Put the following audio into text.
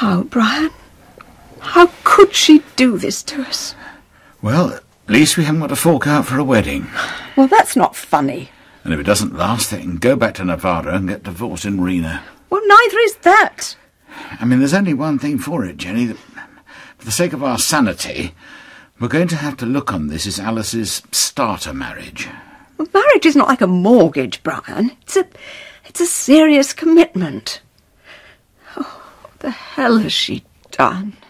Oh, Brian, how could she do this to us? Well, at least we haven't got to fork out for a wedding. Well, that's not funny. And if it doesn't last, they can go back to Nevada and get divorced in Reno. Well, neither is that. I mean, there's only one thing for it, Jenny. For the sake of our sanity, we're going to have to look on this as Alice's starter marriage. Well, marriage is not like a mortgage, Brian. It's a serious commitment. Oh, what the hell has she done?